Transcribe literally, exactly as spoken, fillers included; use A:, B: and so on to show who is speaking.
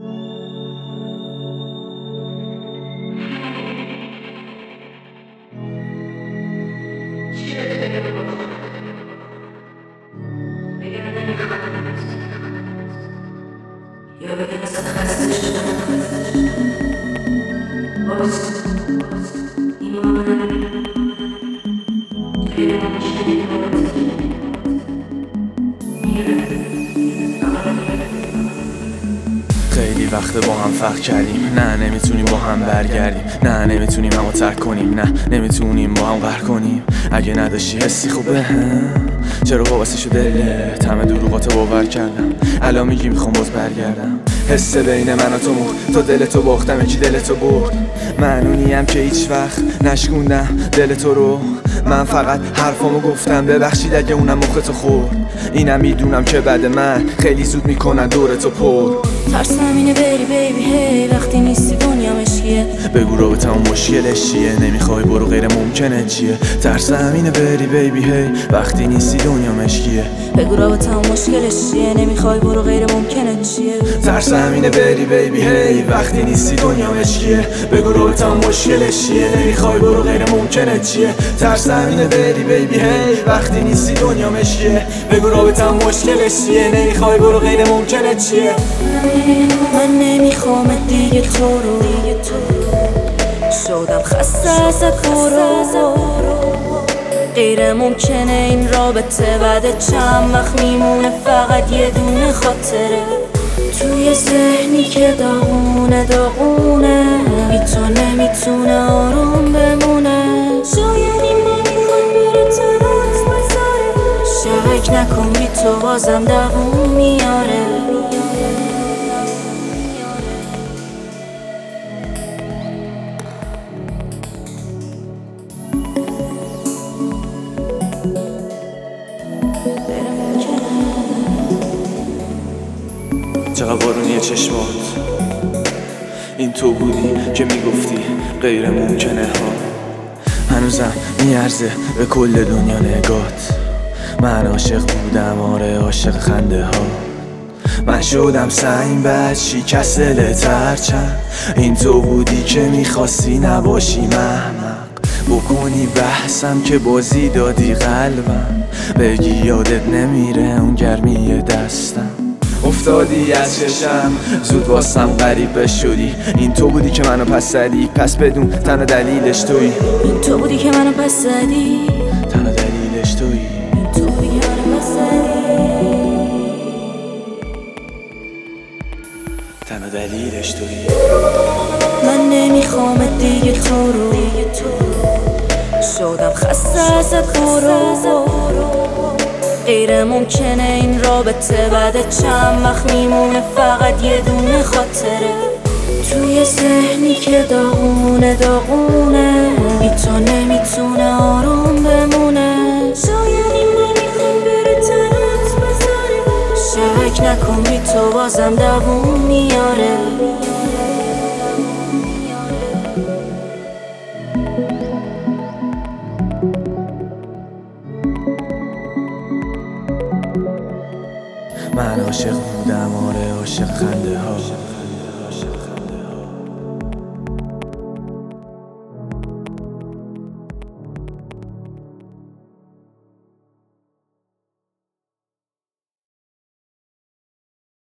A: یا بگم اصلا خسته شدم باز ایمانم توی نمیشه
B: خیلی وقت با هم فرق کردیم، نه نمیتونیم با هم برگردیم، نه نمیتونیم همو ترک کنیم، نه نمیتونیم با هم قهر کنیم. اگه نداشتی حسی خوبه چرا وابسته شو دلت؟ همه دروغاتو باور کردم، الان میگی میخوام باز برگردم. حس بین من و تو مرد، تو دلتو باختم یکی دلتو برد. من اونیم که هیچ وقت نشکوندم دلتو رو، من فقط حرفامو گفتم ببخشید اگه اونم مختو خورد. اینم میدونم که بعد من خیلی زود میکنن دورتو پر.
C: ترسم اینه بری بیبی هی وقتی نیستی دنیا مشکیه.
B: بگو رابطه اون مشکلش چیه؟ نمیخوای برو غیر ممکنه چیه؟ ترسم اینه بری بیبی هی وقتی نیستی دنیا مشکیه.
C: بگو رابطه اون مشکلش چیه؟ نمیخوای برو غیر ممکنه چیه؟
B: ترسم اینه بری بیبی هی وقتی نیستی دنیا مشکیه. بگو رابطه اون مشکلش چیه؟ نمیخوای برو غیر ممکنه چیه؟ ترسم اینه بری بیبی هی وقتی نیستی دنیا مشکیه. بگو رابطه اون مشکلش چیه؟ نمیخوای برو غیر ممکنه چیه؟
C: من نمیخوام دیگه تو رو، شدم خسته ازت برو. غیر ممکنه این رابطه بعد چند وقت میمونه فقط یه دونه خاطره توی ذهنی که داغونه داغونه. بی تو نمیتونه آروم بمونه. شاید این نمیخواد بره تنات بذاره، شک نکن بی تو بازم دووم میاره.
B: چقدر بارونیه چشمات، این تو بودی که میگفتی غیر ممکنه ها. هنوزم میارزه به کل دنیا نگات. من عاشق بودم، آره عاشق خنده ها. من شدم سنگ بعد شکست دلت هرچند این تو بودی که میخواستی نباشی محمق. بکنی بحثم که بازی دادی قلبم، بگی یادت نمیره اون گرمی دستم. افتادی از چشم زود واسم غریب شدی، این تو بودی که منو پس زدی، پس بدون تنها دلیلش تویی.
C: این تو بودی که منو پس زدی،
B: تنها دلیلش تویی.
C: این تو بودی که منو پس زدی،
B: تنها دلیلش تویی.
C: من نمیخوام دیگه تو رو، شدم خسته ازت برو. غیر ممکنه این رابطه بعد چند وقت میمونه فقط یه دونه خاطره توی ذهنی که داغونه داغونه. بی تو نمیتونه آروم بمونه. شاید این نمیخوام بره تنات بذاره، شک نکن بی تو بازم دووم میاره.
B: من عاشق بودم، آره عاشق خنده ها.